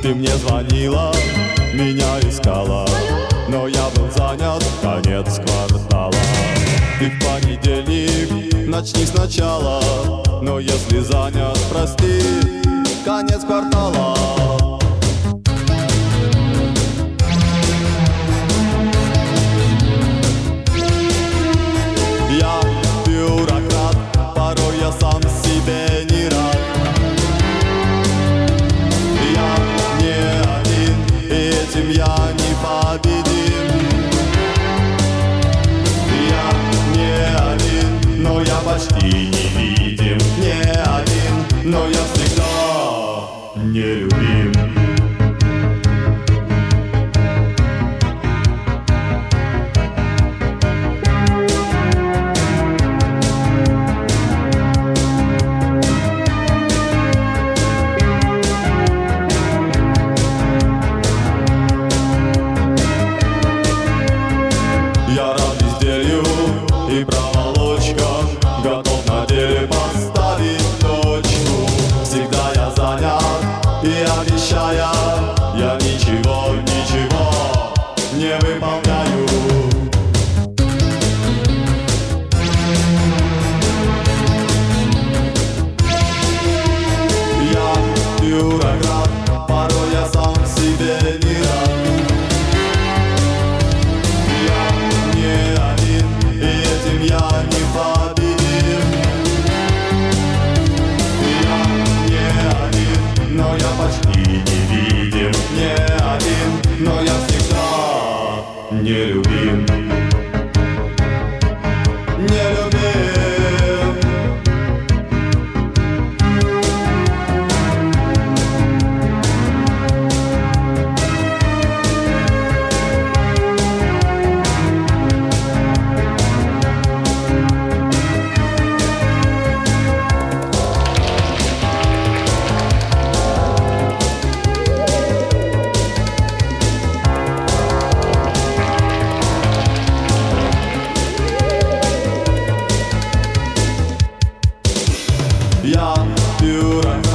Ты мне звонила, меня искала, но я был занят, конец квартала. Ты в понедельник начни сначала, но если занят, прости, конец квартала. Я бюрократ, порой я сам себе не рад. Я не один, и этим я не победим. Я не один, но я почти невидим. Не один, но я всегда нелюбим. Я рад безделью и проволочкам, готов на деле поставить точку. Всегда я занят и обещая, я ничего не выполняю. Я бюрократ, порой я сам себе не рад. Я не победим. Я не один, но я почти невидим. Не один, но я всегда нелюбим. Нелюбим. Я бюрократ.